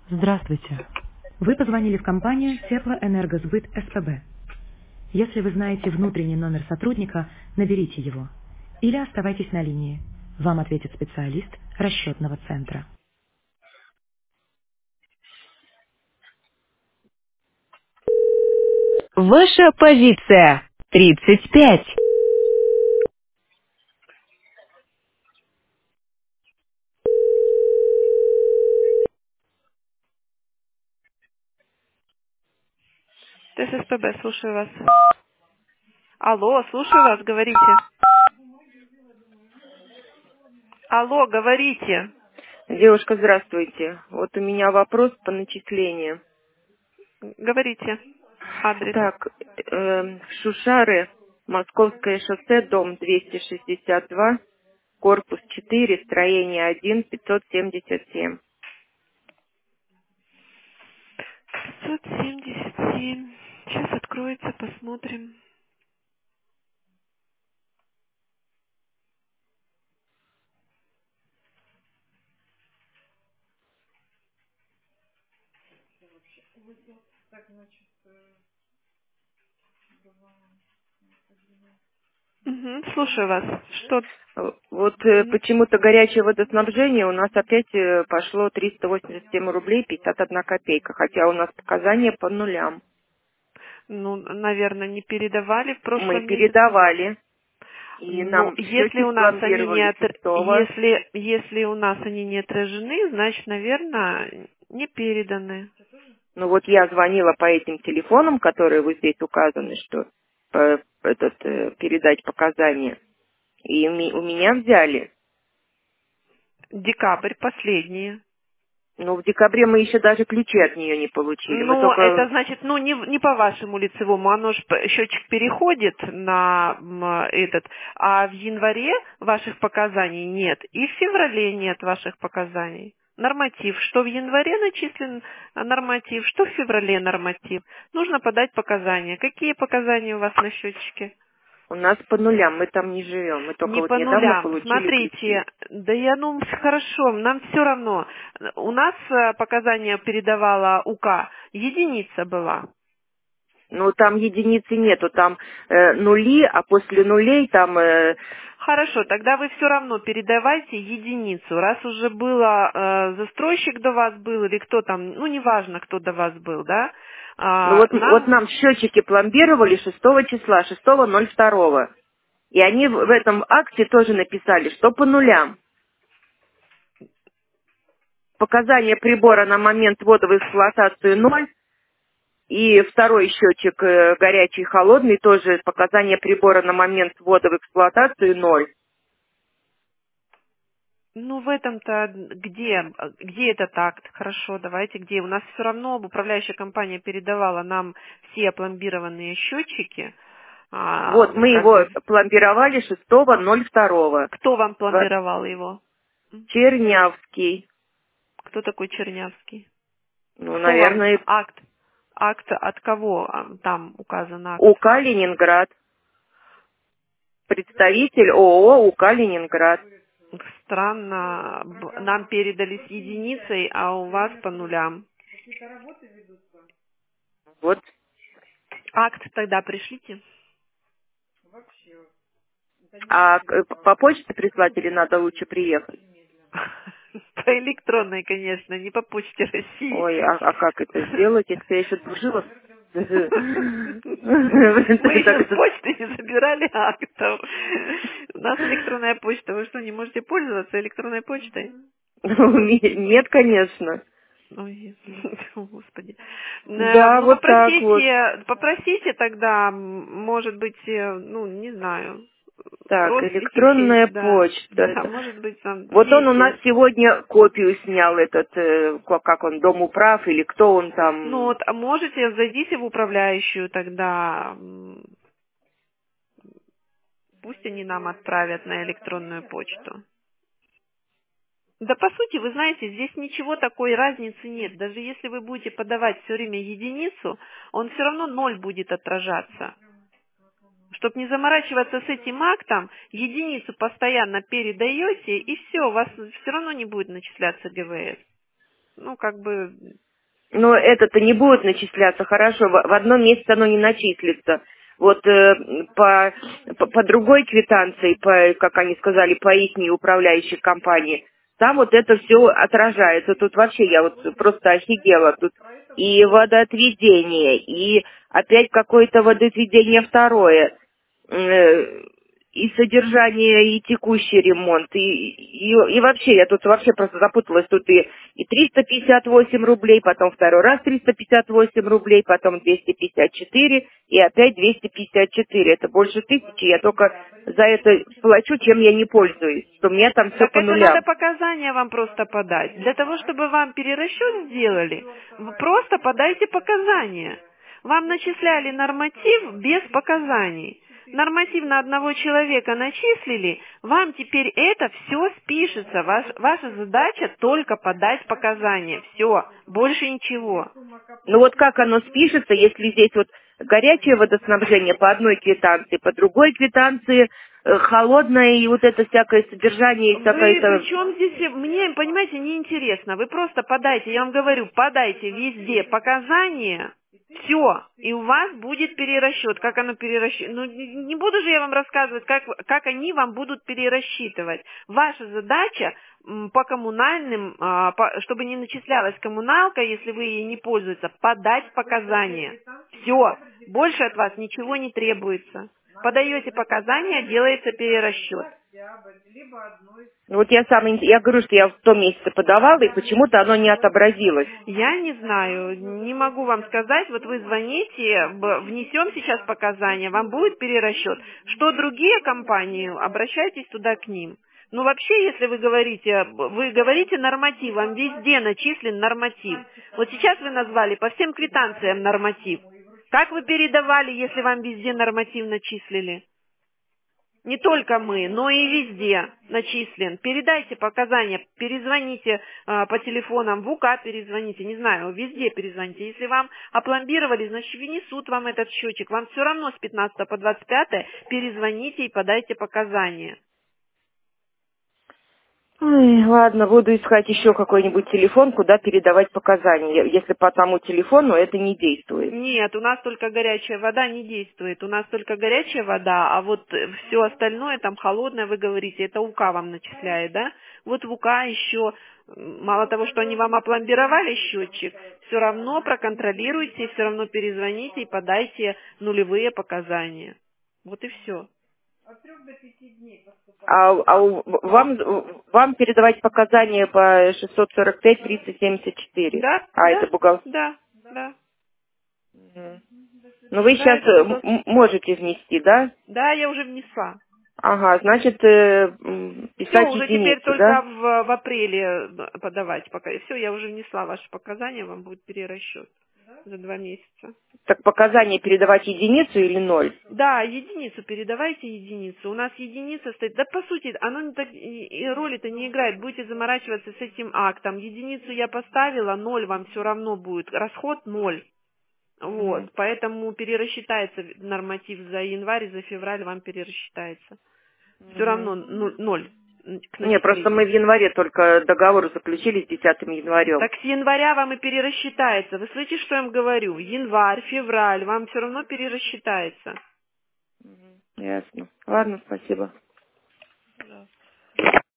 Здравствуйте. Вы позвонили в компанию Теплоэнергосбыт СПБ. Если вы знаете внутренний номер сотрудника, наберите его. Или оставайтесь на линии. Вам ответит специалист расчетного центра. Ваша позиция 35. ТССПБ, слушаю вас. Алло, слушаю вас, говорите. Алло, говорите. Девушка, здравствуйте. Вот у меня вопрос по начислению. Говорите. Адрес. Так, Шушары, Московское шоссе, дом 262, корпус 4, строение 1, 577. 577. Сейчас откроется, посмотрим. Угу, слушаю вас. Что? Вот Мгм. почему-то горячее водоснабжение у нас опять пошло 387 рублей 51 копейка, хотя у нас показания по нулям. Ну, наверное, не передавали в Мы прошлом месяце. передавали, и Но нам если счетчик у нас они не пломбировали 6. если у нас они не отражены, значит, наверное, не переданы. Ну вот я звонила по этим телефонам, которые вот здесь указаны, что передать показания, и у меня взяли. Декабрь последние. Но в декабре мы еще даже ключи от нее не получили. Мы Ну, это только... значит, ну, не по вашему лицевому, оно ж счетчик переходит на этот, а в январе ваших показаний нет, и в феврале нет ваших показаний. Норматив, что в январе начислен норматив, что в феврале норматив. Нужно подать показания. Какие показания у вас на счетчике? У нас по нулям, мы там не живем. Мы только Не вот по недавно нулям. получили ключи. Смотрите, да я, ну, хорошо, нам все равно. У нас показания передавала УК, единица была. Ну там единицы нету, там нули, а после нулей там... Хорошо, тогда вы все равно передавайте единицу. Раз уже было, застройщик до вас был или кто там, ну, неважно, кто до вас был, да, Ну вот нам, нам счетчики пломбировали 6 числа, 6.02. И они в этом акте тоже написали, что по нулям. Показания прибора на момент ввода в эксплуатацию ноль. И второй счетчик горячий и холодный, тоже показания прибора на момент ввода в эксплуатацию ноль. ну, в этом-то где этот акт? Хорошо, давайте, где? У нас все равно управляющая компания передавала нам все опломбированные счетчики, Вот, мы как его бы, пломбировали 6.02. кто вам пломбировал его? Чернявский. Кто такой Чернявский? Ну, Кто вам наверное, акт? Акт от кого там указан акт? УК «Ленинград». Представитель ООО «УК Ленинград». Странно, нам передали с единицей, а у вас по нулям. Вот. Акт тогда пришлите. А по почте прислать или надо лучше приехать? По электронной, конечно, не по почте России. Ой, а как это сделать, если я еще дружила? Мы еще с почты не забирали актов. У нас электронная почта. Вы что, не можете пользоваться электронной почтой? Нет, конечно. Ой, Господи. Да, Ну, вот так вот. попросите тогда, может быть, ну, не знаю, Так, родственники, электронная да, почта. да, Это. может быть, там Вот он у нас дети. сегодня копию снял, этот, как он, Домуправ или кто он Ну, там. вот, а можете, зайдите в управляющую тогда, пусть они нам отправят на электронную почту. Да, по сути, вы знаете, здесь ничего такой разницы нет. Даже если вы будете подавать все время единицу, он все равно ноль будет отражаться. Чтобы не заморачиваться с этим актом, единицу постоянно передаете, и все, у вас все равно не будет начисляться ГВС. Ну, как бы... Но это-то не будет начисляться, хорошо, в одном месяце оно не начислится. Вот по другой квитанции, как они сказали, по ихней управляющей компании, там вот это все отражается. Тут вообще я вот просто офигела. Тут и водоотведение, и опять какое-то водоотведение второе, и содержание, и текущий ремонт, и вообще, я тут вообще просто запуталась, тут и 358 рублей, потом второй раз 358 рублей, потом 254, и опять 254, это больше 1000, я только за это плачу, чем я не пользуюсь, что у меня там все Так по это нулям. надо показания вам просто подать. Для того, чтобы вам перерасчет сделали, вы просто подайте показания. Вам начисляли норматив без показаний. Норматив на одного человека начислили, вам теперь это все спишется. Ваша задача только подать показания. Все, больше ничего. Ну вот как оно спишется, если здесь вот горячее водоснабжение по одной квитанции, по другой квитанции холодное и вот это всякое содержание, и всякое Вы это... причем здесь, мне, понимаете, неинтересно. Вы просто подайте, я вам говорю, подайте везде показания, все, и у вас будет перерасчет. Как оно перерасчет? Ну, не буду же я вам рассказывать, как они вам будут перерасчитывать. Ваша задача по коммунальным, чтобы не начислялась коммуналка, если вы ей не пользуетесь, подать показания. Все, больше от вас ничего не требуется. Подаете показания, делается перерасчет. Вот я говорю, что я в том месяце подавала, и почему-то оно не отобразилось. Я не знаю, не могу вам сказать. Вот вы звоните, внесем сейчас показания, вам будет перерасчет. Что другие компании, обращайтесь туда к ним. Ну, вообще, если вы говорите норматив, вам везде начислен норматив. Вот сейчас вы назвали по всем квитанциям норматив. Как вы передавали, если вам везде норматив начислили? Не только мы, но и везде начислен. Передайте показания, перезвоните по телефонам, в УК перезвоните, не знаю, везде перезвоните. Если вам опломбировали, значит, внесут вам этот счетчик. Вам все равно с 15 по 25 перезвоните и подайте показания. Ой, ладно, буду искать еще какой-нибудь телефон, куда передавать показания. Если по тому телефону это не действует. Нет, у нас только горячая вода не действует. У нас только горячая вода, а вот все остальное, там холодное, вы говорите, это УК вам начисляет, да? Вот в УК еще, мало того, что они вам опломбировали счетчик, все равно проконтролируйте, все равно перезвоните и подайте нулевые показания. Вот и все. Вам передавать показания по 645-3074. Да, Это бухгалтер. да. Ну вы Да, сейчас это бухгалтер. можете внести, да? Да, я уже внесла. Ага, значит, Все, писать уже теперь единицу, только да? в апреле подавать. Все, я уже внесла ваши показания, вам будет перерасчет за 2 месяца. Так показания передавать единицу или 0? Да, единицу передавайте, единицу. У нас единица стоит. Да, по сути, оно не так, и роли-то не играет. Будете заморачиваться с этим актом. Единицу я поставила, 0 вам все равно будет. Расход 0. Вот, поэтому перерасчитается норматив за январь, за февраль вам перерасчитается. Все равно 0 к Не, просто мы начислению. в январе только договор заключили с 10 январем. Так с января вам и перерасчитается. Вы слышите, что я вам говорю? Январь, февраль, вам все равно перерасчитается. Ясно. Ладно, спасибо.